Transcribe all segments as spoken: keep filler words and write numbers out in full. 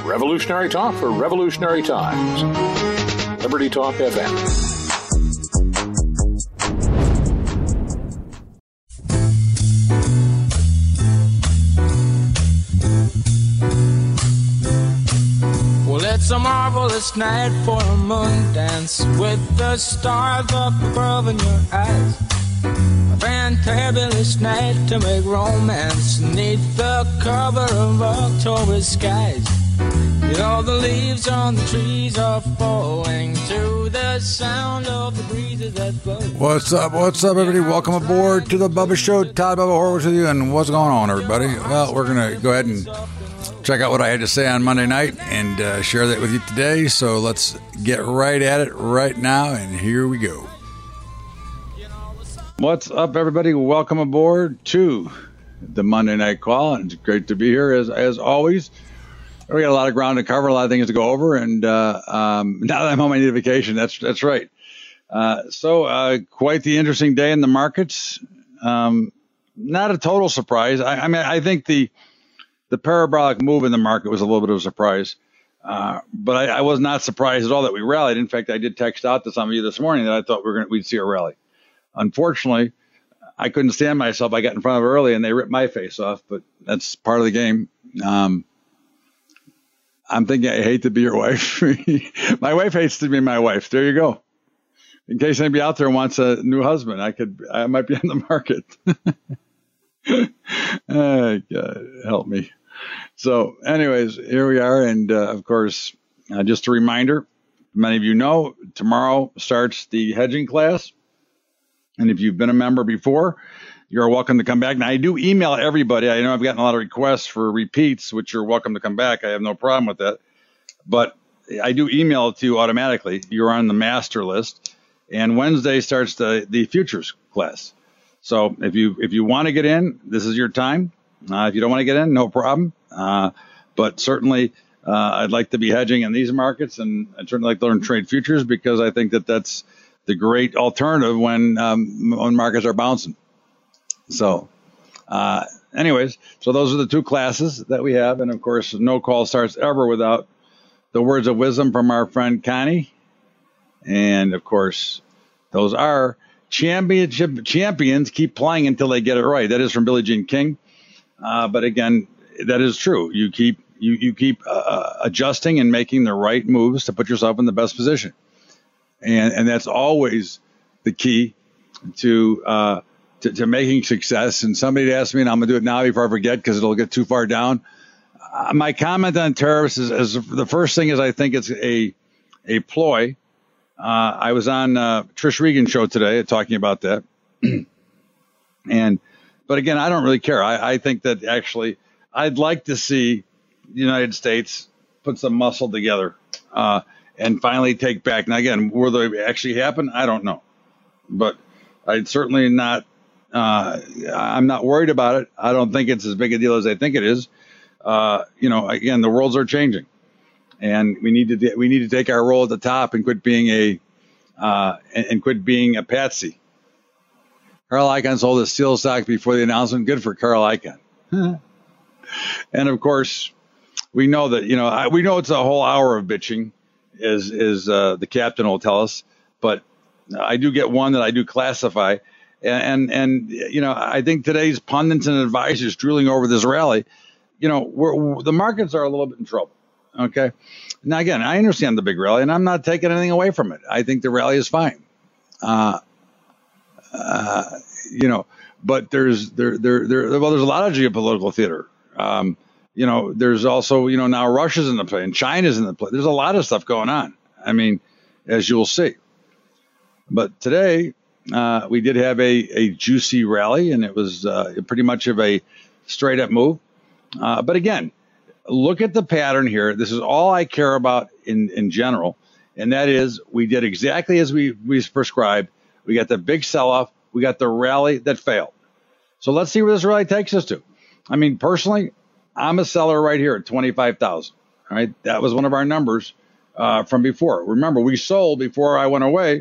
Revolutionary talk for revolutionary times. Liberty Talk F M. Well, it's a marvelous night for a moon dance with the stars up above in your eyes. A fantabulous night to make romance neath the cover of October skies. You know the leaves on the trees are falling to the sound of the breezes that blow. What's up? What's up, everybody? Welcome aboard to the Bubba Show. Todd Bubba Horowitz with you, and what's going on, everybody? Well, we're going to go ahead and check out what I had to say on Monday night and uh, share that with you today. So let's get right at it right now, and here we go. What's up, everybody? Welcome aboard to the Monday Night Call, and it's great to be here as as always. We got a lot of ground to cover, a lot of things to go over, and uh, um, now that I'm on my need vacation, that's that's right. Uh, so uh, quite the interesting day in the markets. Um, not a total surprise. I, I mean, I think the the parabolic move in the market was a little bit of a surprise, uh, but I, I was not surprised at all that we rallied. In fact, I did text out to some of you this morning that I thought we were gonna, we'd see a rally. Unfortunately, I couldn't stand myself. I got in front of it early, and they ripped my face off, but that's part of the game. Um, I'm thinking I hate to be your wife. My wife hates to be my wife. There you go. In case anybody out there wants a new husband, I could, I might be on the market. Oh, God, help me. So anyways, here we are. And uh, of course, uh, just a reminder, many of you know, tomorrow starts the hedging class. And if you've been a member before, you're welcome to come back. Now, I do email everybody. I know I've gotten a lot of requests for repeats, which you're welcome to come back. I have no problem with that. But I do email it to you automatically. You're on the master list. And Wednesday starts the, the futures class. So if you if you want to get in, this is your time. Uh, if you don't want to get in, no problem. Uh, but certainly, uh, I'd like to be hedging in these markets. And I'd certainly like to learn trade futures because I think that that's the great alternative when um, when markets are bouncing. So, uh, anyways, so those are the two classes that we have. And of course, no call starts ever without the words of wisdom from our friend Connie. And of course, those are championship champions keep playing until they get it right. That is from Billie Jean King. Uh, but again, that is true. You keep, you, you keep uh, adjusting and making the right moves to put yourself in the best position. And, and that's always the key to, uh, To, to making success. And somebody asked me, and I'm going to do it now before I forget because it'll get too far down. Uh, my comment on tariffs is, is the first thing is I think it's a a ploy. Uh, I was on uh, Trish Regan's show today talking about that. and But again, I don't really care. I, I think that actually I'd like to see the United States put some muscle together uh, and finally take back. Now, again, will they actually happen? I don't know. But I'd certainly not. Uh, I'm not worried about it. I don't think it's as big a deal as I think it is. Uh, you know, again, the worlds are changing, and we need to we need to take our role at the top and quit being a uh, and, and quit being a patsy. Carl Icahn sold his steel stock before the announcement. Good for Carl Icahn. And of course, we know that you know I, we know it's a whole hour of bitching, is is uh, the captain will tell us, but I do get one that I do classify. And, and, and, you know, I think today's pundits and advisors drooling over this rally, you know, we're, we're, the markets are a little bit in trouble. OK, now, again, I understand the big rally and I'm not taking anything away from it. I think the rally is fine. Uh, uh, you know, but there's there, there, there, well, there's a lot of geopolitical theater. Um, you know, there's also, you know, now Russia's in the play and China's in the play. There's a lot of stuff going on. I mean, as you'll see. But today, Uh, we did have a, a juicy rally, and it was uh, pretty much of a straight up move. Uh, but again, look at the pattern here. This is all I care about in, in general. And that is we did exactly as we, we prescribed. We got the big sell off. We got the rally that failed. So let's see where this rally takes us to. I mean, personally, I'm a seller right here at twenty-five thousand. All right. That was one of our numbers uh, from before. Remember, we sold before I went away.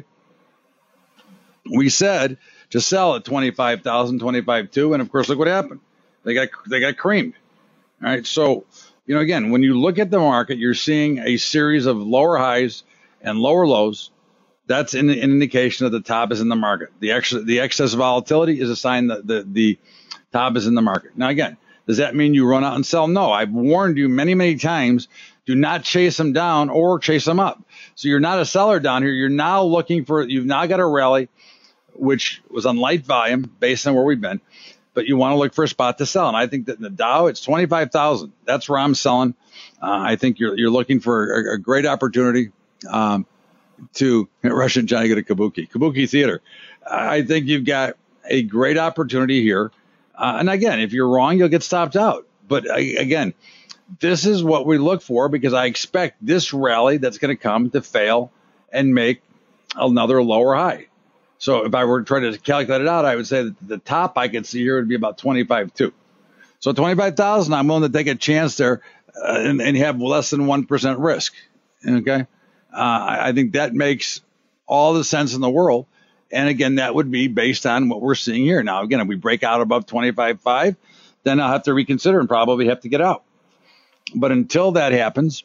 We said to sell at twenty-five thousand, twenty-five two, and of course, look what happened. They got they got creamed. All right, so you know, again, when you look at the market, you're seeing a series of lower highs and lower lows. That's an, an indication that the top is in the market. The extra, the excess volatility is a sign that the, the top is in the market. Now, again, does that mean you run out and sell? No, I've warned you many, many times, do not chase them down or chase them up. So you're not a seller down here. You're now looking for, you've now got a rally, which was on light volume based on where we've been, but you want to look for a spot to sell. And I think that in the Dow, it's twenty-five thousand. That's where I'm selling. Uh, I think you're you're looking for a, a great opportunity um, to Russian Johnny get a Kabuki, Kabuki Theater. I think you've got a great opportunity here. Uh, and again, if you're wrong, you'll get stopped out. But I, again, this is what we look for because I expect this rally that's going to come to fail and make another lower high. So if I were to try to calculate it out, I would say that the top I could see here would be about twenty-five two. So twenty-five thousand, I'm willing to take a chance there uh, and, and have less than one percent risk. Okay. Uh, I, I think that makes all the sense in the world. And again, that would be based on what we're seeing here. Now, again, if we break out above twenty-five five, then I'll have to reconsider and probably have to get out. But until that happens,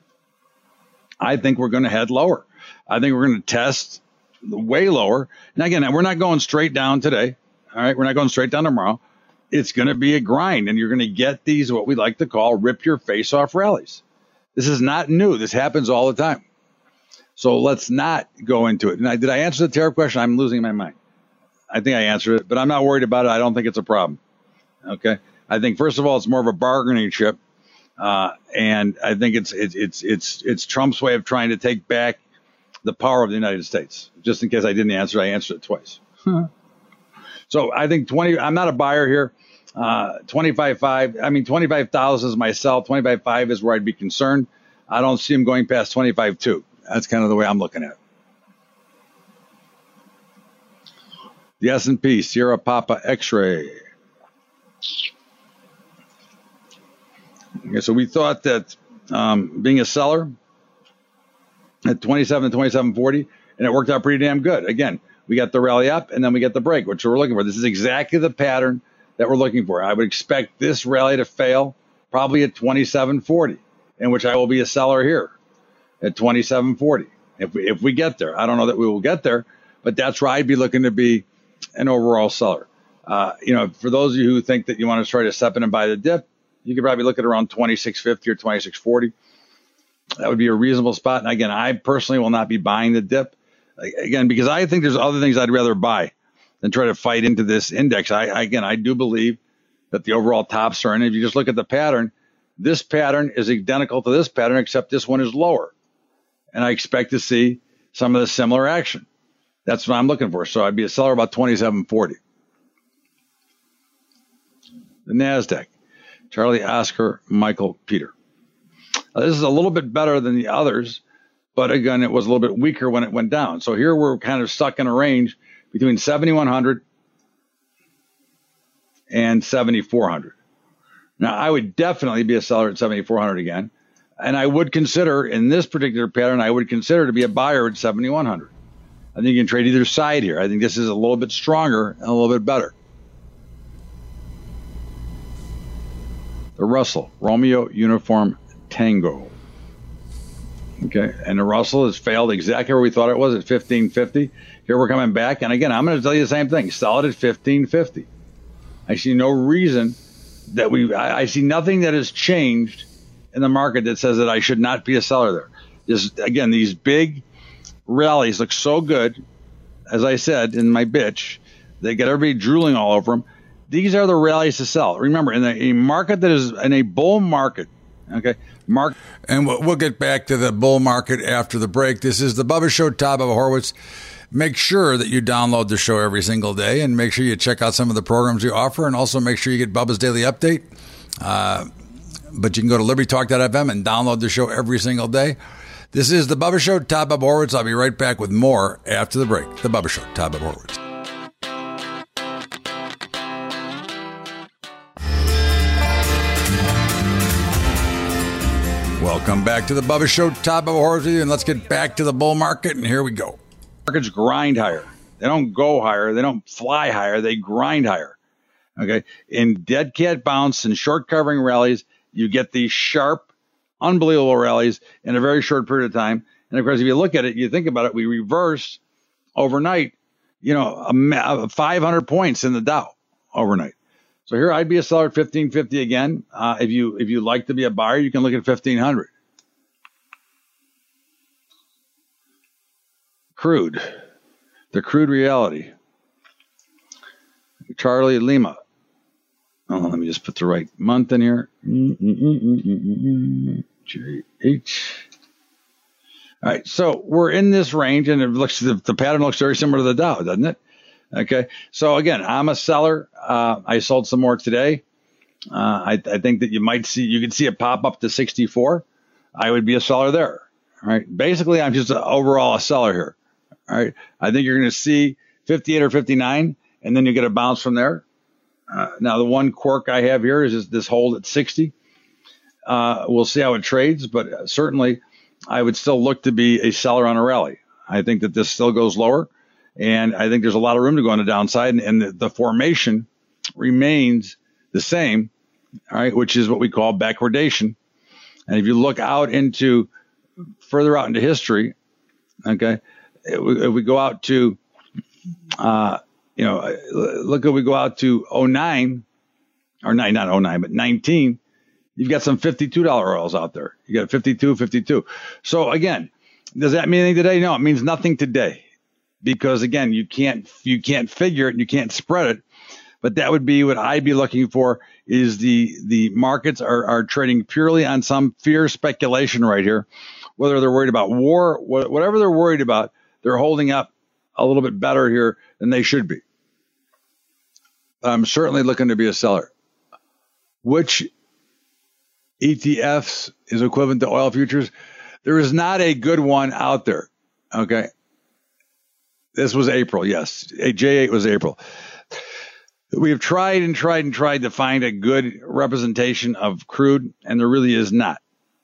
I think we're going to head lower. I think we're going to test way lower. And again, we're not going straight down today. All right. We're not going straight down tomorrow. It's going to be a grind and you're going to get these, what we like to call rip your face off rallies. This is not new. This happens all the time. So let's not go into it. And I, did I answer the tariff question? I'm losing my mind. I think I answered it, but I'm not worried about it. I don't think it's a problem. Okay. I think first of all, it's more of a bargaining chip. Uh, and I think it's, it's, it's, it's, it's Trump's way of trying to take back the power of the United States. Just in case I didn't answer, I answered it twice. Huh. So I think twenty, I'm not a buyer here. Uh, twenty-five five, I mean, twenty-five thousand is my sell. twenty-five five is where I'd be concerned. I don't see him going past twenty-five two. That's kind of the way I'm looking at it. The S and P, Sierra Papa X-ray. Okay, so we thought that um, being a seller at twenty-seven, twenty-seven forty, and it worked out pretty damn good. Again, we got the rally up and then we get the break, which we're looking for. This is exactly the pattern that we're looking for. I would expect this rally to fail probably at twenty-seven forty, in which I will be a seller here at twenty-seven forty. If we, if we get there, I don't know that we will get there, but that's where I'd be looking to be an overall seller. Uh, you know, for those of you who think that you want to try to step in and buy the dip, you could probably look at around twenty-six fifty or twenty-six forty. That would be a reasonable spot. And again, I personally will not be buying the dip. Again, because I think there's other things I'd rather buy than try to fight into this index. I, I again, I do believe that the overall tops are, and if you just look at the pattern, this pattern is identical to this pattern, except this one is lower. And I expect to see some of the similar action. That's what I'm looking for. So I'd be a seller about twenty-seven forty. The NASDAQ, Charlie, Oscar, Michael, Peter. Now, this is a little bit better than the others, but again, it was a little bit weaker when it went down. So here we're kind of stuck in a range between seventy-one hundred and seventy-four hundred. Now, I would definitely be a seller at seventy-four hundred again. And I would consider, in this particular pattern, I would consider to be a buyer at seventy-one hundred. I think you can trade either side here. I think this is a little bit stronger and a little bit better. The Russell, Romeo Uniform Tango. Okay, and the Russell has failed exactly where we thought it was at fifteen fifty. Here we're coming back, and again, I'm going to tell you the same thing. Sell it at fifteen fifty. I see no reason that we, I, I see nothing that has changed in the market that says that I should not be a seller there. Just, again, these big rallies look so good, as I said in my bitch, they get everybody drooling all over them. These are the rallies to sell. Remember, in a, a market that is in a bull market, okay, mark. And we'll, we'll get back to the bull market after the break. This is the Bubba Show, Todd Bubba Horwitz. Make sure that you download the show every single day, and make sure you check out some of the programs we offer, and also make sure you get Bubba's Daily Update. Uh, but you can go to liberty talk dot f m and download the show every single day. This is the Bubba Show, Todd Bubba Horwitz. I'll be right back with more after the break. The Bubba Show, Todd Bubba Horwitz. Welcome back to the Bubba Show. Todd Bubba Horwitz with you, and let's get back to the bull market, and here we go. Markets grind higher. They don't go higher. They don't fly higher. They grind higher. Okay. In dead cat bounce and short covering rallies, you get these sharp, unbelievable rallies in a very short period of time. And of course, if you look at it, you think about it, we reversed overnight, you know, a, five hundred points in the Dow overnight. So here I'd be a seller at fifteen fifty again. Uh, if you if you like to be a buyer, you can look at fifteen hundred. Crude, the crude reality. Charlie Lima. Oh, let me just put the right month in here. J H. All right, so we're in this range, and it looks the, the pattern looks very similar to the Dow, doesn't it? Okay, so again, I'm a seller. Uh, I sold some more today. Uh, I, I think that you might see you could see it pop up to sixty-four. I would be a seller there. All right, basically, I'm just a, overall a seller here. All right, I think you're going to see fifty-eight or fifty-nine, and then you get a bounce from there. Uh, now, the one quirk I have here is this, this hold at sixty. Uh, we'll see how it trades, but certainly I would still look to be a seller on a rally. I think that this still goes lower, and I think there's a lot of room to go on the downside, and, and the, the formation remains the same, all right, which is what we call backwardation. And if you look out into further out into history, okay, if we, if we go out to, uh, you know, look if we go out to oh nine, or nine, not oh nine, but nineteen, you've got some fifty-two dollar oils out there. You got fifty-two, fifty-two. So again, does that mean anything today? No, it means nothing today, because again, you can't you can't figure it and you can't spread it. But that would be what I'd be looking for, is the the markets are, are trading purely on some fear speculation right here, whether they're worried about war, whatever they're worried about, they're holding up a little bit better here than they should be. I'm certainly looking to be a seller. Which E T Fs is equivalent to oil futures? There is not a good one out there. Okay. This was April. Yes. J eight was April. We have tried and tried and tried to find a good representation of crude, and there really is not.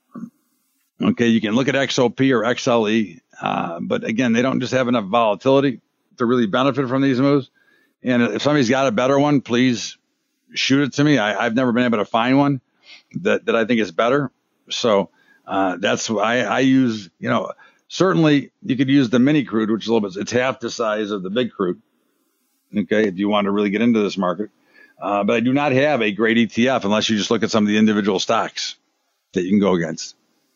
Okay. You can look at X O P or X L E, uh, but again, they don't just have enough volatility to really benefit from these moves. And if somebody's got a better one, please shoot it to me. I, I've never been able to find one that, that I think is better. So uh, that's why I, I use, you know, certainly you could use the mini crude, which is a little bit, it's half the size of the big crude. Okay, if you want to really get into this market. Uh, but I do not have a great E T F unless you just look at some of the individual stocks that you can go against.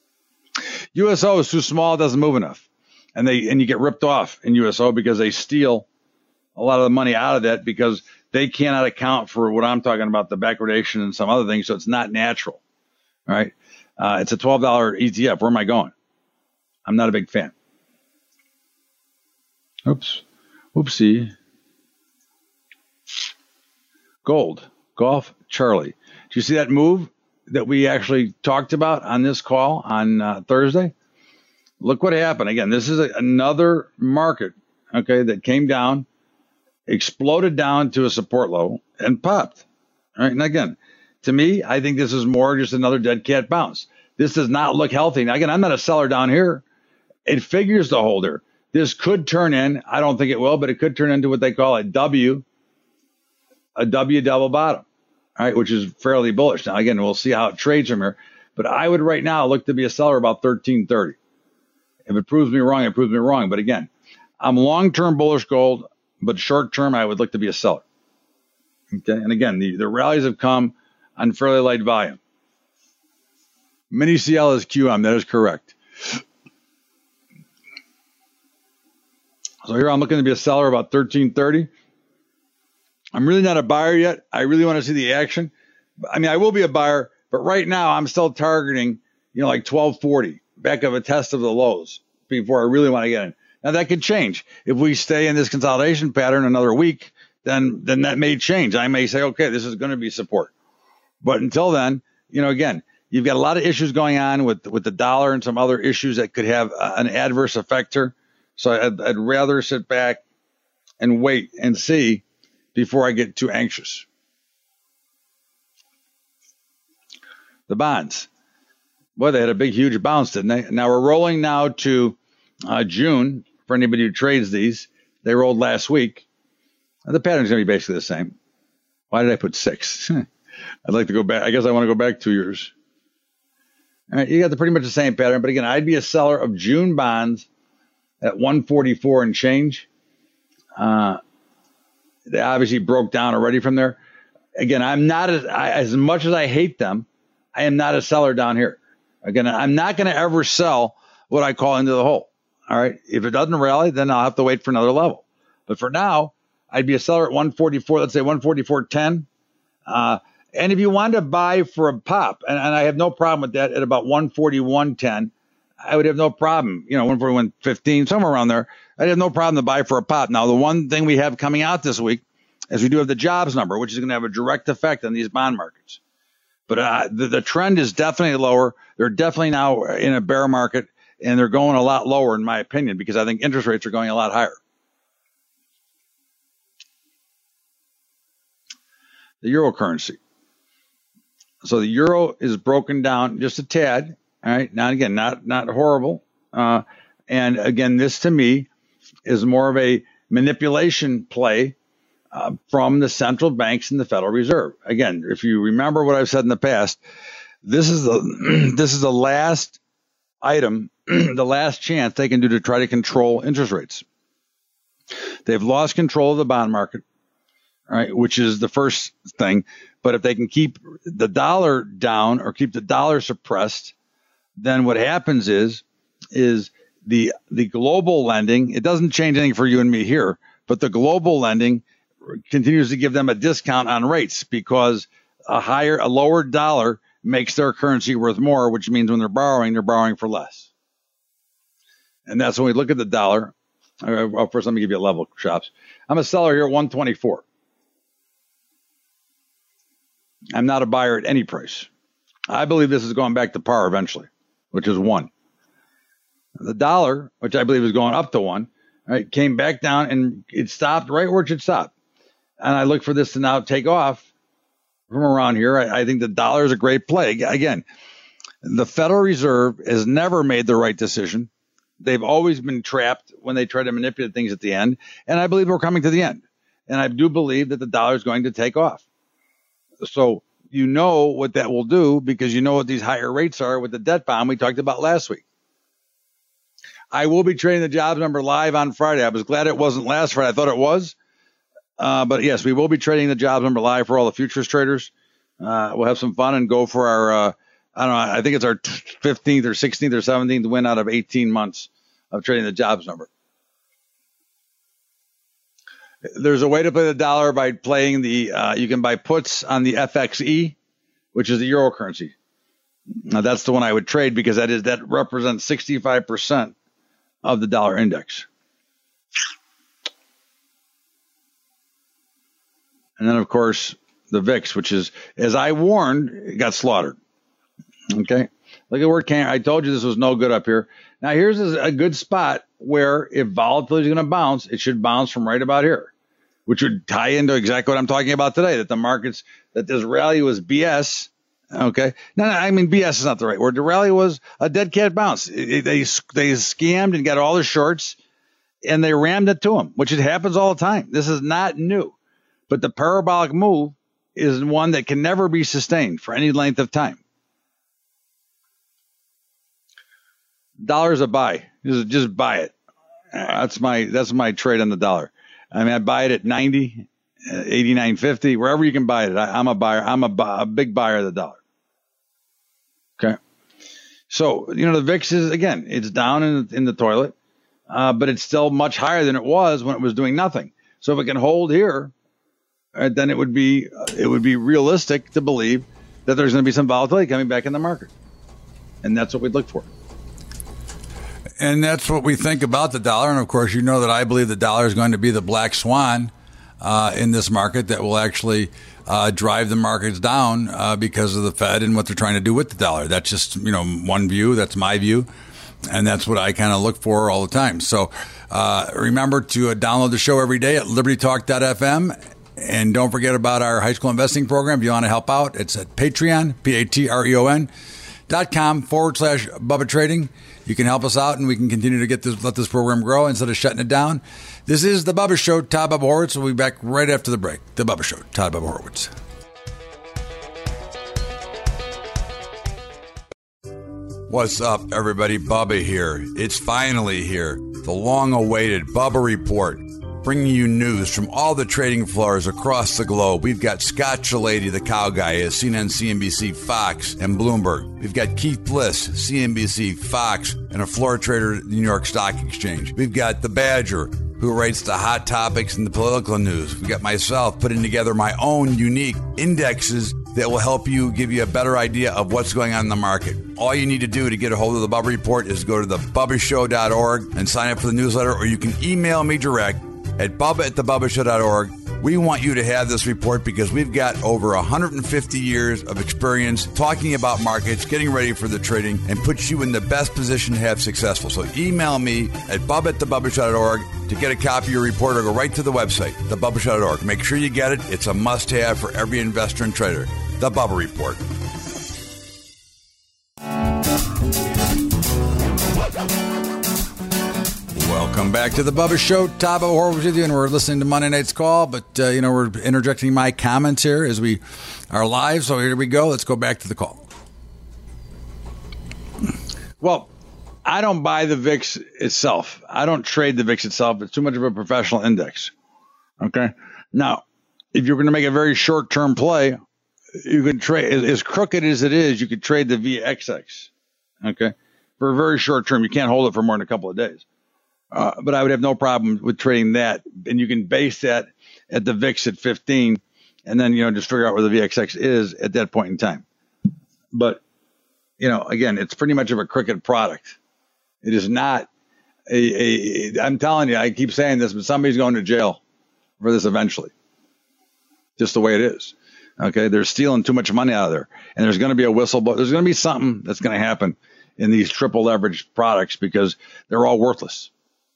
U S O is too small, it doesn't move enough. And they and you get ripped off in U S O because they steal a lot of the money out of that, because they cannot account for what I'm talking about, the backwardation and some other things. So it's not natural. All right. Uh, it's a twelve dollar E T F. Where am I going? I'm not a big fan. Oops. Oopsie. Gold. Golf Charlie. Did you see that move that we actually talked about on this call on uh, Thursday? Look what happened. Again, this is a, another market, okay, that came down, exploded down to a support level, and popped. All right. And again, to me, I think this is more just another dead cat bounce. This does not look healthy. Now, again, I'm not a seller down here. It figures the holder. This could turn in, I don't think it will, but it could turn into what they call a W, a W double bottom, all right, which is fairly bullish. Now, again, we'll see how it trades from here. But I would right now look to be a seller about thirteen thirty. If it proves me wrong, it proves me wrong. But again, I'm long-term bullish gold, but short-term, I would look to be a seller. Okay, and again, the, the rallies have come on fairly light volume. Mini C L is Q M, that is correct. So here I'm looking to be a seller about thirteen thirty. I'm really not a buyer yet. I really want to see the action. I mean, I will be a buyer, but right now I'm still targeting, you know, like twelve forty, back of a test of the lows before I really want to get in. Now that could change. If we stay in this consolidation pattern another week, then then that may change. I may say, okay, this is going to be support. But until then, you know, again, you've got a lot of issues going on with, with the dollar and some other issues that could have an adverse effect here. So I'd, I'd rather sit back and wait and see before I get too anxious. The bonds. Boy, they had a big, huge bounce, didn't they? Now we're rolling now to uh, June. For anybody who trades these, they rolled last week. And the pattern's going to be basically the same. Why did I put six? I'd like to go back. I guess I want to go back two years. All right, you got the pretty much the same pattern. But again, I'd be a seller of June bonds at one forty-four and change. Uh, they obviously broke down already from there. Again, I'm not as, I, as much as I hate them, I am not a seller down here. Again, I'm not going to ever sell what I call into the hole. All right. If it doesn't rally, then I'll have to wait for another level. But for now, I'd be a seller at one forty-four, let's say one forty-four ten. Uh, and if you want to buy for a pop, and, and I have no problem with that at about one forty-one ten, I would have no problem, you know, one forty-one fifteen, somewhere around there. I'd have no problem to buy for a pop. Now, the one thing we have coming out this week is we do have the jobs number, which is going to have a direct effect on these bond markets. But uh, the, the trend is definitely lower. They're definitely now in a bear market, and they're going a lot lower, in my opinion, because I think interest rates are going a lot higher. The euro currency. So the euro is broken down just a tad. All right. Now, again, not not horrible. Uh, and again, this to me is more of a manipulation play uh, from the central banks and the Federal Reserve. Again, if you remember what I've said in the past, this is the this is the last item, the last chance they can do to try to control interest rates. They've lost control of the bond market, right, which is the first thing. But if they can keep the dollar down or keep the dollar suppressed, then what happens is is the the global lending, it doesn't change anything for you and me here, but the global lending continues to give them a discount on rates because a higher, a lower dollar makes their currency worth more, which means when they're borrowing, they're borrowing for less. And that's when we look at the dollar. Well, first, let me give you a level, Shops. I'm a seller here at one twenty-four. I'm not a buyer at any price. I believe this is going back to par eventually, which is one. The dollar, which I believe is going up to one, right, came back down and it stopped right where it should stop. And I look for this to now take off from around here. I, I think the dollar is a great play. Again, the Federal Reserve has never made the right decision. They've always been trapped when they try to manipulate things at the end. And I believe we're coming to the end. And I do believe that the dollar is going to take off. So you know what that will do because you know what these higher rates are with the debt bomb we talked about last week. I will be trading the jobs number live on Friday. I was glad it wasn't last Friday. I thought it was. Uh, but yes, we will be trading the jobs number live for all the futures traders. Uh, we'll have some fun and go for our, uh, I don't know, I think it's our fifteenth or sixteenth or seventeenth win out of eighteen months of trading the jobs number. There's a way to play the dollar by playing the, uh, you can buy puts on the F X E, which is the euro currency. Now that's the one I would trade because that is, that represents sixty-five percent of the dollar index. And then, of course, the V I X, which is, as I warned, it got slaughtered. Okay. Look at where it came. I told you this was no good up here. Now, here's a good spot where if volatility is going to bounce, it should bounce from right about here, which would tie into exactly what I'm talking about today, that the markets, that this rally was B S. Okay. No, no, I mean, B S is not the right word. The rally was a dead cat bounce. It, it, they, they scammed and got all the shorts and they rammed it to them, which it happens all the time. This is not new. But the parabolic move is one that can never be sustained for any length of time. Dollar's a buy. Just, just buy it. That's my that's my trade on the dollar. I mean, I buy it at ninety, eighty-nine fifty, wherever you can buy it. I, I'm a buyer. I'm a, a big buyer of the dollar. Okay. So, you know, the V I X is, again, it's down in, in the toilet, uh, but it's still much higher than it was when it was doing nothing. So if it can hold here, Uh, then it would be uh, it would be realistic to believe that there's going to be some volatility coming back in the market, and that's what we'd look for. And that's what we think about the dollar. And of course, you know that I believe the dollar is going to be the black swan uh, in this market that will actually uh, drive the markets down uh, because of the Fed and what they're trying to do with the dollar. That's just, you know, one view. That's my view. And that's what I kind of look for all the time. So uh, remember to uh, download the show every day at liberty talk dot f m. And don't forget about our high school investing program. If you want to help out, it's at Patreon, P A T R E O N, dot com forward slash Bubba Trading. You can help us out and we can continue to get this, let this program grow instead of shutting it down. This is The Bubba Show. Todd Bubba Horwitz. We'll be back right after the break. The Bubba Show. Todd Bubba Horwitz. What's up, everybody? Bubba here. It's finally here. The long-awaited Bubba Report, bringing you news from all the trading floors across the globe. We've got Scott Shellady, the cow guy, at C N N, C N B C, Fox, and Bloomberg. We've got Keith Bliss, C N B C, Fox, and a floor trader at the New York Stock Exchange. We've got the Badger, who writes the hot topics and the political news. We've got myself putting together my own unique indexes that will help you, give you a better idea of what's going on in the market. All you need to do to get a hold of the Bubba Report is go to the bubba show dot org and sign up for the newsletter, or you can email me direct at bubba at the bubba show dot org. We want you to have this report because we've got over one hundred fifty years of experience talking about markets, getting ready for the trading, and puts you in the best position to have successful. So email me at bubba at the bubba show dot org to get a copy of your report, or go right to the website, the bubba show dot org. Make sure you get it. It's a must-have for every investor and trader. The Bubba Report. Welcome back to the Bubba Show. Top of Horowitz with you, and we're listening to Monday Night's Call, but, uh, you know, we're interjecting my comments here as we are live, so here we go. Let's go back to the call. Well, I don't buy the V I X itself. I don't trade the V I X itself. It's too much of a professional index. Okay? Now, if you're going to make a very short-term play, you can trade, as, as crooked as it is, you could trade the V X X. Okay? For a very short term. You can't hold it for more than a couple of days. Uh, but I would have no problem with trading that. And you can base that at the V I X at fifteen, and then, you know, just figure out where the V X X is at that point in time. But, you know, again, it's pretty much of a crooked product. It is not a, a, I'm telling you, I keep saying this, but somebody's going to jail for this eventually. Just the way it is. Okay. They're stealing too much money out of there, and there's going to be a whistleblower. There's going to be something that's going to happen in these triple leveraged products because they're all worthless.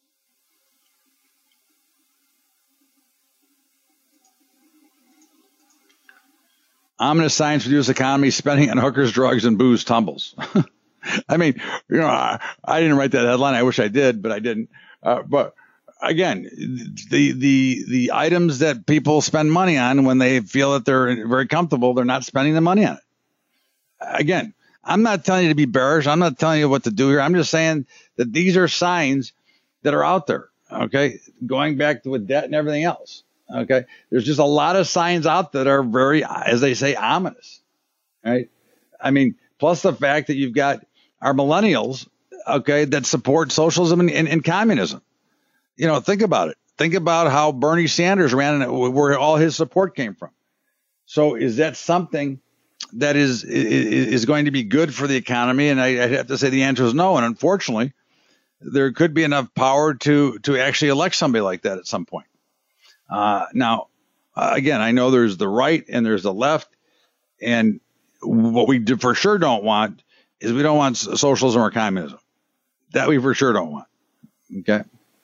Ominous signs for the U S economy, spending on hookers, drugs, and booze tumbles. I mean, you know, I, I didn't write that headline. I wish I did, but I didn't. Uh, but again, the the the items that people spend money on when they feel that they're very comfortable, they're not spending the money on it. Again, I'm not telling you to be bearish. I'm not telling you what to do here. I'm just saying that these are signs that are out there. Okay, going back to with debt and everything else. Okay, there's just a lot of signs out that are very, as they say, ominous. Right? I mean, plus the fact that you've got our millennials, okay, that support socialism and, and, and communism. You know, think about it. Think about how Bernie Sanders ran and where all his support came from. So is that something that is is, is going to be good for the economy? And I, I'd have to say the answer is no. And unfortunately, there could be enough power to to actually elect somebody like that at some point. Uh, now, uh, again, I know there's the right and there's the left. And what we do for sure don't want is we don't want socialism or communism. That we for sure don't want. Okay.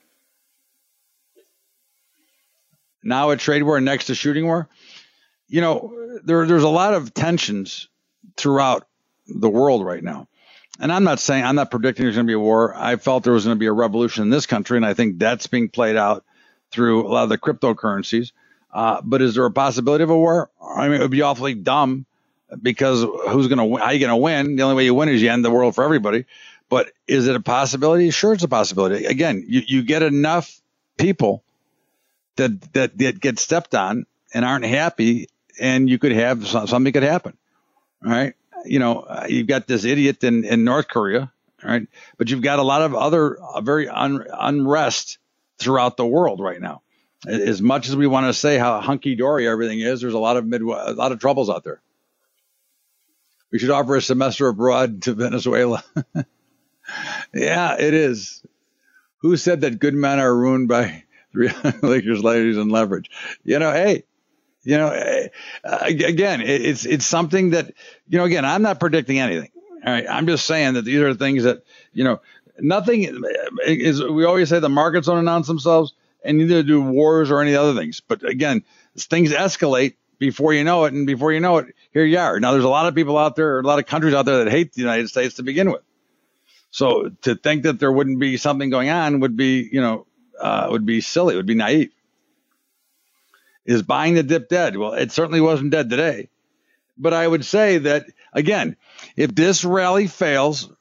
Now a trade war next to shooting war. You know, there, there's a lot of tensions throughout the world right now. And I'm not saying, I'm not predicting there's going to be a war. I felt there was going to be a revolution in this country, and I think that's being played out through a lot of the cryptocurrencies. Uh, but is there a possibility of a war? I mean, it would be awfully dumb because who's going to win? How are you going to win? The only way you win is you end the world for everybody. But is it a possibility? Sure, it's a possibility. Again, you, you get enough people that, that that get stepped on and aren't happy, and you could have something could happen. All right. You know, you've got this idiot in, in North Korea. All right. But you've got a lot of other uh, very un, unrest throughout the world right now. As much as we want to say how hunky-dory everything is, there's a lot of mid, a lot of troubles out there. We should offer a semester abroad to Venezuela. Yeah, it is. Who said that good men are ruined by Lakers, ladies, and leverage? You know, hey, you know, uh, again, it's it's something that, you know, again, I'm not predicting anything. All right, I'm just saying that these are things that, you know, nothing is, we always say the markets don't announce themselves, and neither do wars or any other things. But again, things escalate before you know it, and before you know it, here you are. Now, there's a lot of people out there, a lot of countries out there that hate the United States to begin with. So to think that there wouldn't be something going on would be, you know, uh, would be silly, would be naive. Is buying the dip dead? Well, it certainly wasn't dead today. But I would say that, again, if this rally fails,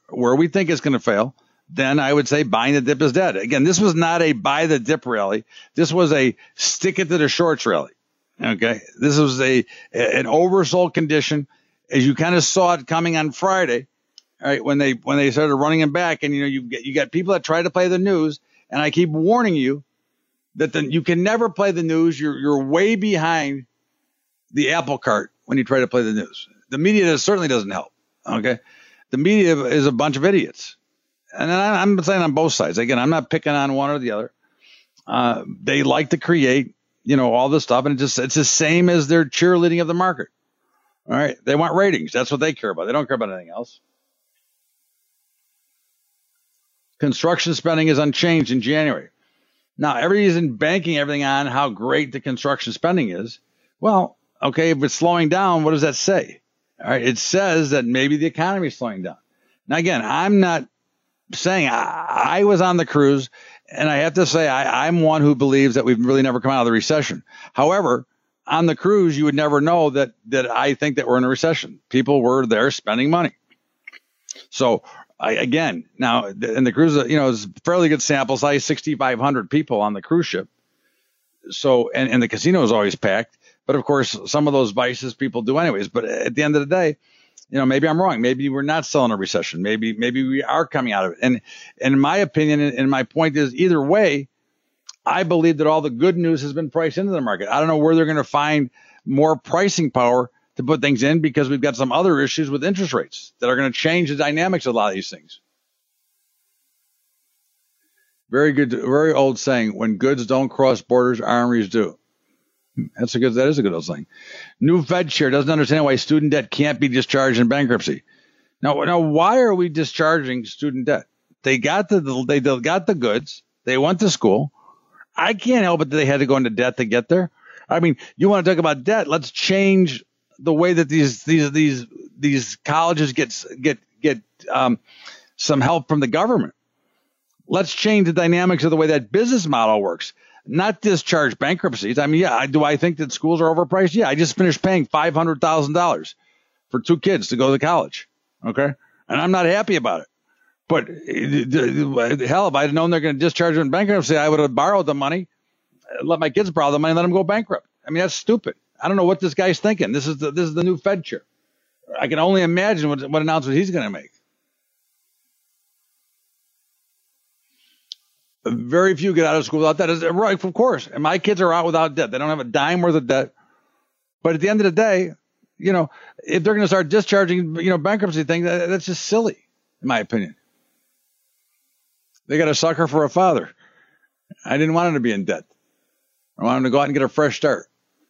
where we think it's going to fail, then I would say buying the dip is dead. Again, this was not a buy the dip rally. This was a stick it to the shorts rally. Okay. This was a, an oversold condition as you kind of saw it coming on Friday. All right. When they, when they started running them back, and, you know, you get, you got people that try to play the news, and I keep warning you that the, you can never play the news. You're, you're way behind the apple cart when you try to play the news. The media certainly doesn't help. Okay. The media is a bunch of idiots. And I'm saying on both sides. Again, I'm not picking on one or the other. Uh, they like to create, you know, all this stuff, and it just it's the same as their cheerleading of the market. All right, they want ratings. That's what they care about. They don't care about anything else. Construction spending is unchanged in January. Now, everybody's in banking everything on how great the construction spending is. Well, okay, if it's slowing down, what does that say? All right, it says that maybe the economy is slowing down. Now, again, I'm not saying I, I was on the cruise, and I have to say I, I'm one who believes that we've really never come out of the recession. However, on the cruise, you would never know that that I think that we're in a recession. People were there spending money. So I, again, now and the cruise, you know, is a fairly good sample size, sixty-five hundred people on the cruise ship. So and, and the casino is always packed. But of course, some of those vices people do anyways. But at the end of the day, you know, maybe I'm wrong. Maybe we're not still in a recession. Maybe maybe we are coming out of it. And, and in my opinion, and my point is, either way, I believe that all the good news has been priced into the market. I don't know where they're going to find more pricing power to put things in, because we've got some other issues with interest rates that are going to change the dynamics of a lot of these things. Very good, very old saying: when goods don't cross borders, armories do. That's a good. That is a good old saying. New Fed chair doesn't understand why student debt can't be discharged in bankruptcy. Now, now, why are we discharging student debt? They got the they got the goods. They went to school. I can't help it that they had to go into debt to get there. I mean, you want to talk about debt? Let's change the way that these these these these colleges get get get um, some help from the government. Let's change the dynamics of the way that business model works. Not discharge bankruptcies. I mean, yeah, I, do I think that schools are overpriced? Yeah, I just finished paying five hundred thousand dollars for two kids to go to college. Okay. And I'm not happy about it. But hell, if I had known they're going to discharge them in bankruptcy, I would have borrowed the money, let my kids borrow the money, and let them go bankrupt. I mean, that's stupid. I don't know what this guy's thinking. This is the, this is the new Fed chair. I can only imagine what, what announcement he's going to make. Very few get out of school without debt. Right, of course. And my kids are out without debt. They don't have a dime worth of debt. But at the end of the day, you know, if they're going to start discharging, you know, bankruptcy thing, that, that's just silly, in my opinion. They got a sucker for a father. I didn't want him to be in debt. I wanted him to go out and get a fresh start.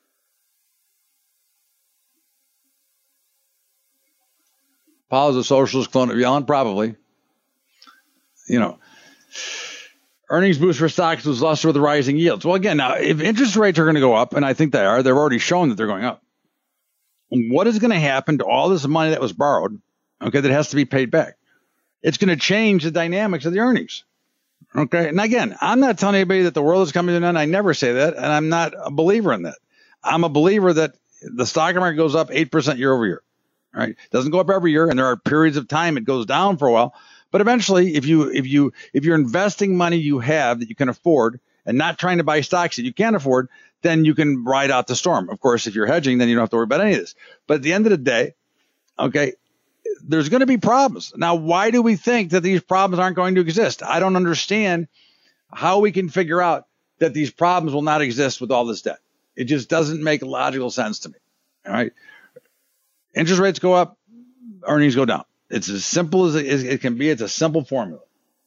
Powell's a socialist clone of Yellen, probably. You know. Earnings boost for stocks was luster with rising yields. Well, again, now, if interest rates are going to go up, and I think they are, they've already shown that they're going up. What is going to happen to all this money that was borrowed, okay, that has to be paid back? It's going to change the dynamics of the earnings, okay? And again, I'm not telling anybody that the world is coming to an end. I never say that, and I'm not a believer in that. I'm a believer that the stock market goes up eight percent year over year, right? It doesn't go up every year, and there are periods of time it goes down for a while. But eventually, if you if you if you're investing money you have that you can afford and not trying to buy stocks that you can't afford, then you can ride out the storm. Of course, if you're hedging, then you don't have to worry about any of this. But at the end of the day, okay, there's going to be problems. Now, why do we think that these problems aren't going to exist? I don't understand how we can figure out that these problems will not exist with all this debt. It just doesn't make logical sense to me. All right, interest rates go up, earnings go down. It's as simple as it can be. It's a simple formula.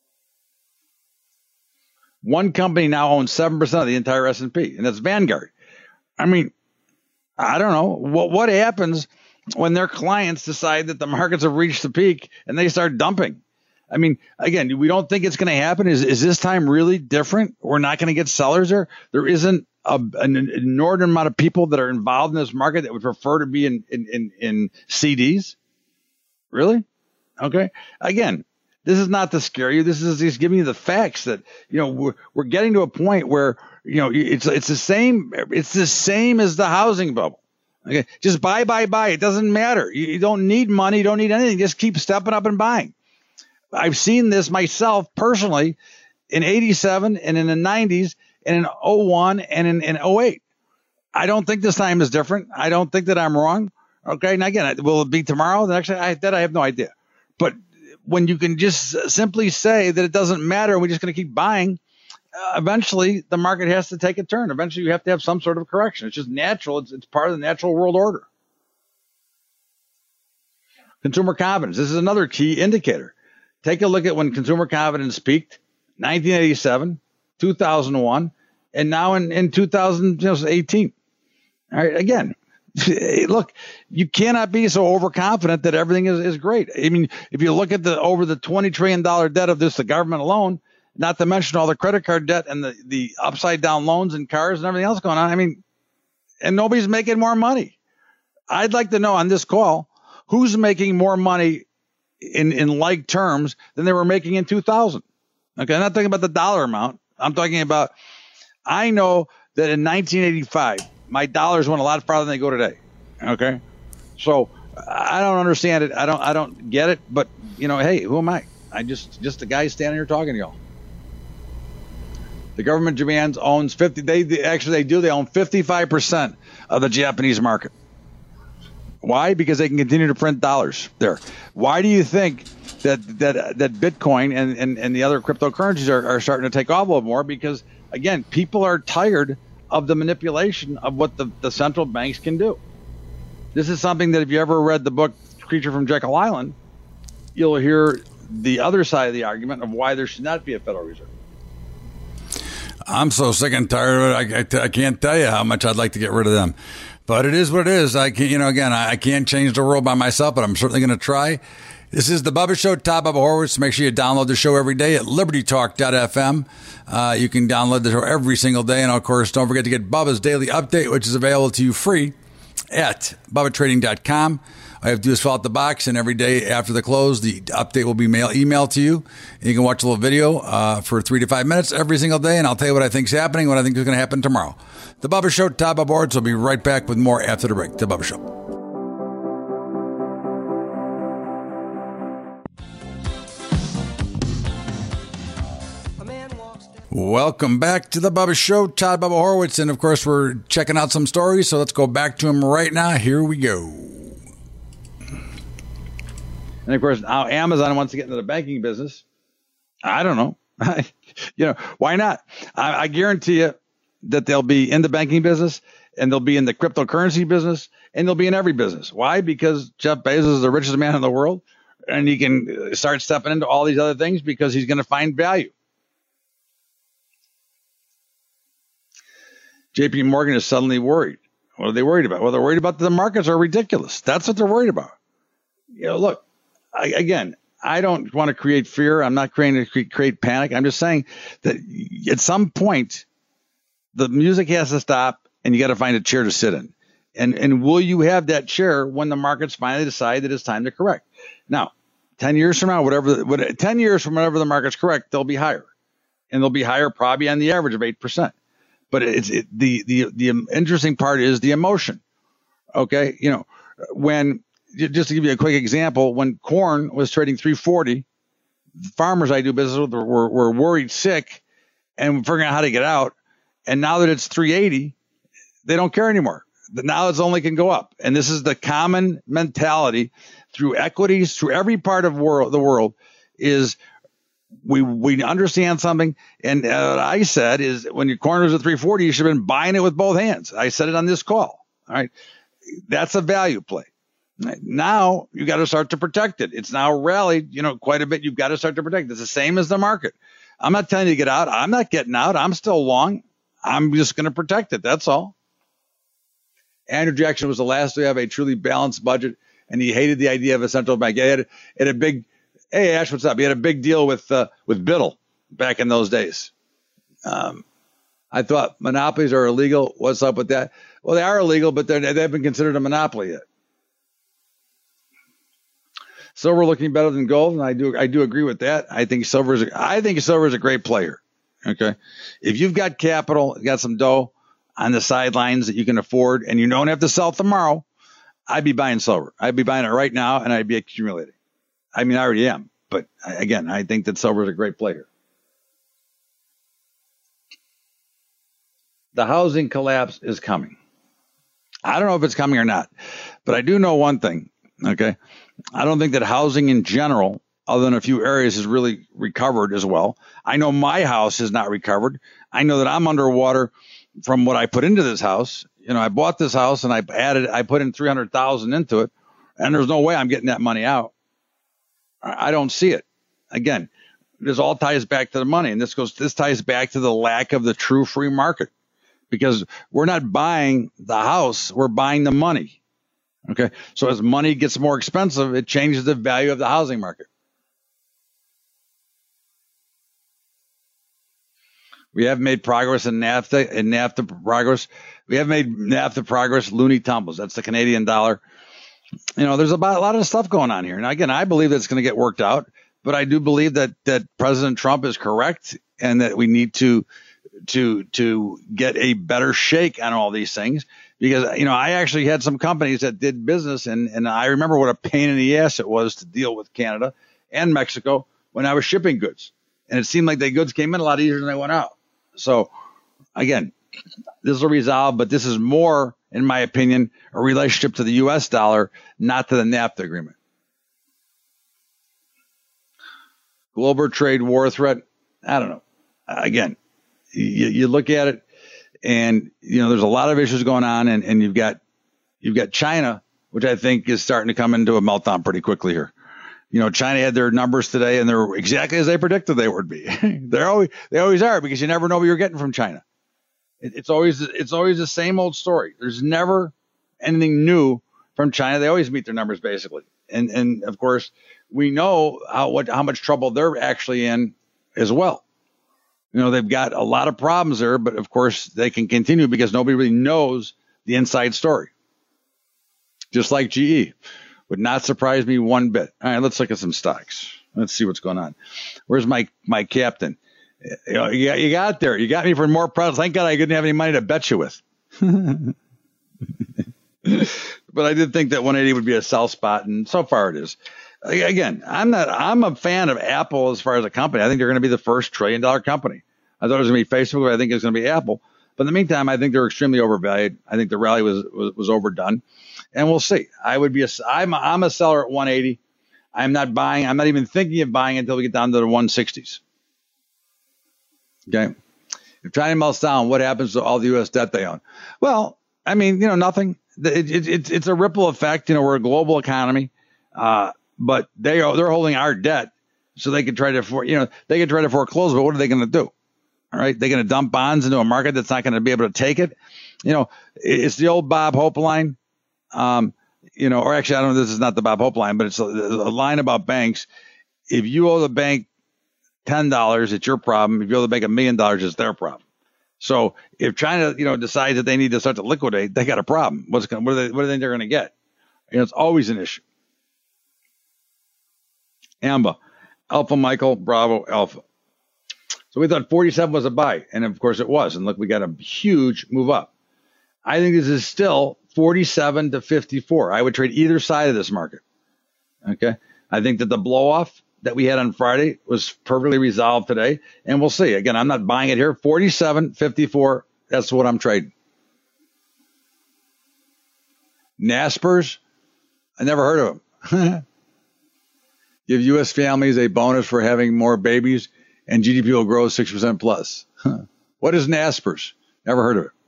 One company now owns seven percent of the entire S and P, and that's Vanguard. I mean, I don't know. What what happens when their clients decide that the markets have reached the peak and they start dumping? I mean, again, we don't think it's going to happen. Is is this time really different? We're not going to get sellers there. There isn't a, an inordinate amount of people that are involved in this market that would prefer to be in in, in, in C Ds. Really? Okay. Again, this is not to scare you. This is just giving you the facts that, you know, we're, we're getting to a point where, you know, it's it's the same. It's the same as the housing bubble. Okay. Just buy, buy, buy. It doesn't matter. You, you don't need money. You don't need anything. Just keep stepping up and buying. I've seen this myself personally in eighty-seven and in the nineties and in oh one and in, in oh eight. I don't think this time is different. I don't think that I'm wrong. Okay. And again, will it be tomorrow? The next I, that I have no idea. But when you can just simply say that it doesn't matter, we're just going to keep buying, uh, eventually the market has to take a turn. Eventually you have to have some sort of correction. It's just natural. It's, it's part of the natural world order. Consumer confidence. This is another key indicator. Take a look at when consumer confidence peaked, nineteen eighty-seven, two thousand one, and now in, in two thousand eighteen. All right, again, look, you cannot be so overconfident that everything is, is great. I mean, if you look at the over the twenty trillion dollars debt of this, the government alone, not to mention all the credit card debt and the, the upside down loans and cars and everything else going on. I mean, and nobody's making more money. I'd like to know on this call, who's making more money in, in like terms than they were making in two thousand? Okay, I'm not talking about the dollar amount. I'm talking about, I know that in nineteen eighty-five, my dollars went a lot farther than they go today. Okay, so I don't understand it. I don't. I don't get it. But you know, hey, who am I? I just just a guy standing here talking to y'all. The government of Japan owns fifty. They, they actually they do. They own fifty-five percent of the Japanese market. Why? Because they can continue to print dollars there. Why do you think that that that Bitcoin and, and, and the other cryptocurrencies are, are starting to take off a little more? Because again, people are tired of the manipulation of what the, the central banks can do. This is something that if you ever read the book Creature from Jekyll Island, you'll hear the other side of the argument of why there should not be a Federal Reserve. I'm so sick and tired of it. I, I, t- I can't tell you how much I'd like to get rid of them. But it is what it is. I can't, you know, again, I, I can't change the world by myself, but I'm certainly going to try. This is the Bubba Show, Todd Bubba Horwitz. Make sure you download the show every day at liberty talk dot f m. Uh, you can download the show every single day. And, of course, don't forget to get Bubba's Daily Update, which is available to you free at bubba trading dot com. All you have to do is fill out the box, and every day after the close, the update will be mail emailed to you. And you can watch a little video uh, for three to five minutes every single day, and I'll tell you what I think is happening, what I think is going to happen tomorrow. The Bubba Show, Todd Bubba Horwitz. Will be right back with more after the break. The Bubba Show. Welcome back to the Bubba Show. Todd Bubba Horwitz. And, of course, we're checking out some stories, so let's go back to them right now. Here we go. And, of course, now Amazon wants to get into the banking business. I don't know. You know, why not? I, I guarantee you that they'll be in the banking business, and they'll be in the cryptocurrency business, and they'll be in every business. Why? Because Jeff Bezos is the richest man in the world, and he can start stepping into all these other things because he's going to find value. J P Morgan is suddenly worried. What are they worried about? Well, they're worried about the markets are ridiculous. That's what they're worried about. You know, look, I, again, I don't want to create fear. I'm not trying to create panic. I'm just saying that at some point, the music has to stop, and you got to find a chair to sit in. And and will you have that chair when the markets finally decide that it's time to correct? Now, ten years from now, whatever, what, ten years from whenever the market's correct, they'll be higher, and they'll be higher probably on the average of eight percent. But it's it, the the the interesting part is the emotion. Okay, you know, when just to give you a quick example, when corn was trading three forty, farmers I do business with were, were worried sick and figuring out how to get out. And now that it's three eighty, they don't care anymore. Now it's only can go up. And this is the common mentality through equities, through every part of world, the world is. We we understand something, and uh, what I said is when your corn was at three forty, you should have been buying it with both hands. I said it on this call. All right, that's a value play. Right. Now you got to start to protect it. It's now rallied, you know, quite a bit. You've got to start to protect it. It's the same as the market. I'm not telling you to get out. I'm not getting out. I'm still long. I'm just going to protect it. That's all. Andrew Jackson was the last to have a truly balanced budget, and he hated the idea of a central bank. He had, had a big. Hey, Ash, what's up? He had a big deal with uh, with Biddle back in those days. Um, I thought monopolies are illegal. What's up with that? Well, they are illegal, but they haven't been considered a monopoly yet. Silver looking better than gold, and I do I do agree with that. I think silver is a, I think silver is a great player. Okay, if you've got capital, got some dough on the sidelines that you can afford, and you don't have to sell tomorrow, I'd be buying silver. I'd be buying it right now, and I'd be accumulating. I mean, I already am. But again, I think that silver is a great play here. The housing collapse is coming. I don't know if it's coming or not, but I do know one thing. Okay. I don't think that housing in general, other than a few areas, has really recovered as well. I know my house has not recovered. I know that I'm underwater from what I put into this house. You know, I bought this house and I added, I put in three hundred thousand into it, and there's no way I'm getting that money out. I don't see it. Again, this all ties back to the money, and this goes, this ties back to the lack of the true free market, because we're not buying the house, we're buying the money. Okay. So as money gets more expensive, it changes the value of the housing market. We have made progress in NAFTA, in NAFTA progress. We have made NAFTA progress, loony tumbles. That's the Canadian dollar. You know, there's about a lot of stuff going on here. Now, again, I believe that's going to get worked out, but I do believe that that President Trump is correct and that we need to to to get a better shake on all these things, because, you know, I actually had some companies that did business, and, and I remember what a pain in the ass it was to deal with Canada and Mexico when I was shipping goods. And it seemed like the goods came in a lot easier than they went out. So, again, this will resolve, but this is more, in my opinion, a relationship to the U S dollar, not to the NAFTA agreement. Global trade war threat, I don't know. Again, you, you look at it, and, you know, there's a lot of issues going on, and, and you've got you've got China, which I think is starting to come into a meltdown pretty quickly here. You know, China had their numbers today, and they're exactly as they predicted they would be. They're always they always are, because you never know what you're getting from China. It, it's always it's always the same old story. There's never anything new from China. They always meet their numbers basically, and and of course we know how what how much trouble they're actually in as well. You know, they've got a lot of problems there, but of course they can continue because nobody really knows the inside story. Just like G E. Would not surprise me one bit. All right, let's look at some stocks. Let's see what's going on. Where's my my captain? You know, you, got, you got there. You got me for more products. Thank God I didn't have any money to bet you with. But I did think that one eighty would be a sell spot, and so far it is. Again, I'm not. I'm a fan of Apple as far as a company. I think they're going to be the first trillion dollar company. I thought it was going to be Facebook, but I think it's going to be Apple. But in the meantime, I think they're extremely overvalued. I think the rally was was, was overdone. And we'll see. I would be a, I'm, a, I'm a seller at one eighty. I'm not buying. I'm not even thinking of buying until we get down to the one sixties. Okay. If China melts down, what happens to all the U S debt they own? Well, I mean, you know, nothing. It, it, it, it's a ripple effect. You know, we're a global economy, uh, but they are, they're holding our debt so they can try to, for, you know, they can try to foreclose, but what are they going to do? All right. They're going to dump bonds into a market that's not going to be able to take it. You know, it's the old Bob Hope line. Um, you know, or actually, I don't know, this is not the Bob Hope line, but it's a, a line about banks. If you owe the bank ten dollars, it's your problem. If you owe the bank a million dollars, it's their problem. So if China, you know, decides that they need to start to liquidate, they got a problem. What's going, what, are they, what do they think they're going to get? You know, it's always an issue. AMBA, Alpha Michael, Bravo, Alpha. So we thought forty-seven was a buy, and of course it was. And look, we got a huge move up. I think this is still forty-seven to fifty-four. I would trade either side of this market. Okay. I think that the blow off that we had on Friday was perfectly resolved today, and we'll see. Again, I'm not buying it here. forty-seven fifty-four. That's what I'm trading. Naspers. I never heard of them. Give U S families a bonus for having more babies, and G D P will grow six percent plus. What is Naspers? Never heard of it.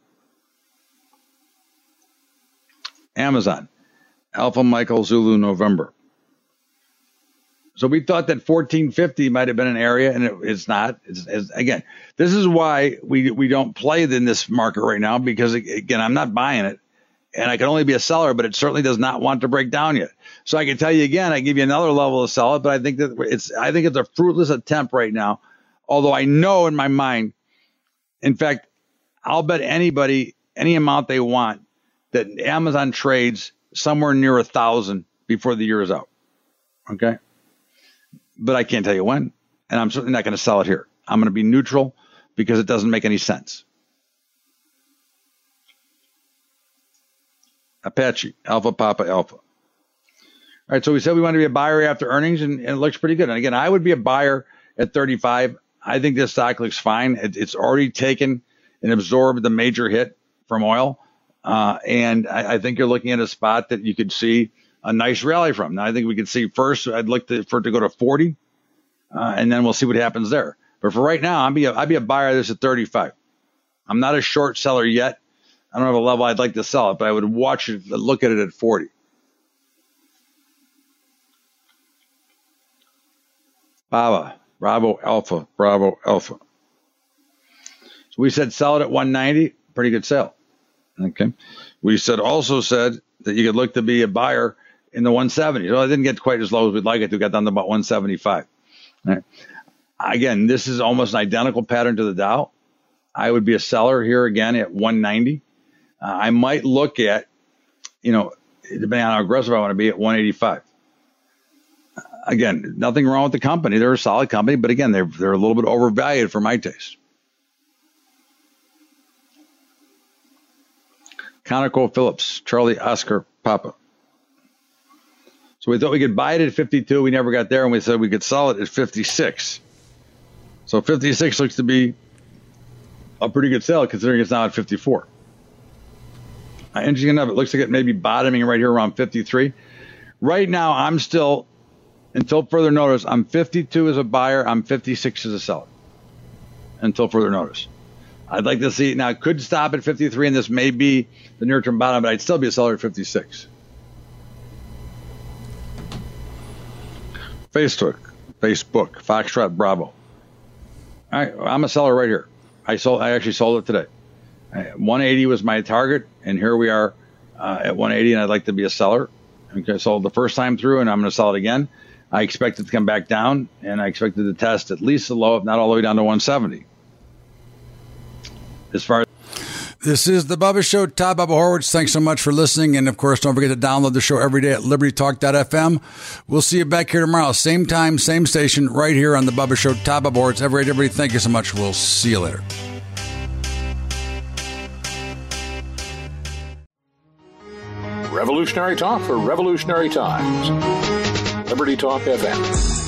Amazon, Alpha Michael Zulu November. So we thought that fourteen fifty might have been an area, and it, it's not. It's, it's, again, this is why we we don't play in this market right now, because, again, I'm not buying it, and I can only be a seller, but it certainly does not want to break down yet. So I can tell you again, I give you another level to sell it, but I think that it's I think it's a fruitless attempt right now, although I know in my mind, in fact, I'll bet anybody any amount they want that Amazon trades somewhere near a thousand before the year is out. Okay. But I can't tell you when, and I'm certainly not going to sell it here. I'm going to be neutral because it doesn't make any sense. Apache, Alpha Papa Alpha. All All right, so we said we want to be a buyer after earnings, and, and it looks pretty good. And again, I would be a buyer at thirty-five. I think this stock looks fine. It, it's already taken and absorbed the major hit from oil. Uh, and I, I think you're looking at a spot that you could see a nice rally from. Now, I think we could see first, I'd look to, for it to go to forty, uh, and then we'll see what happens there. But for right now, I'd be a, I'd be a buyer of this at thirty-five. I'm not a short seller yet. I don't have a level I'd like to sell it, but I would watch it, look at it at forty. Baba, Bravo Alpha, Bravo Alpha. So we said sell it at one ninety, pretty good sale. Okay. We said also said that you could look to be a buyer in the one seventy. So I didn't get quite as low as we'd like it to. Got down to about one seventy-five. All right. Again, this is almost an identical pattern to the Dow. I would be a seller here again at one ninety. Uh, I might look at, you know, depending on how aggressive I want to be, at one eighty-five. Again, nothing wrong with the company. They're a solid company, but again, they're they're a little bit overvalued for my taste. ConocoPhillips, Charlie Oscar Papa. So we thought we could buy it at fifty-two. We never got there, and we said we could sell it at fifty-six. So fifty-six looks to be a pretty good sale considering it's now at fifty-four. Uh, interesting enough, it looks like it may be bottoming right here around fifty-three. Right now, I'm still, until further notice, I'm fifty-two as a buyer. I'm fifty-six as a seller. Until further notice. I'd like to see, now it could stop at fifty-three, and this may be the near-term bottom, but I'd still be a seller at fifty-six. Facebook, Facebook, Foxtrot Bravo. All right, I'm a seller right here. I sold. I actually sold it today. one eighty was my target, and here we are uh, at one eighty, and I'd like to be a seller. Okay, I sold the first time through, and I'm going to sell it again. I expect it to come back down, and I expect it to test at least the low, if not all the way down to one seventy. As far as This is the Bubba Show. Todd Bubba Horwitz. Thanks so much for listening. And, of course, don't forget to download the show every day at liberty talk dot f m. We'll see you back here tomorrow. Same time, same station, right here on the Bubba Show. Todd Bubba Horwitz. Everybody, everybody, thank you so much. We'll see you later. Revolutionary talk for revolutionary times. Liberty Talk F M.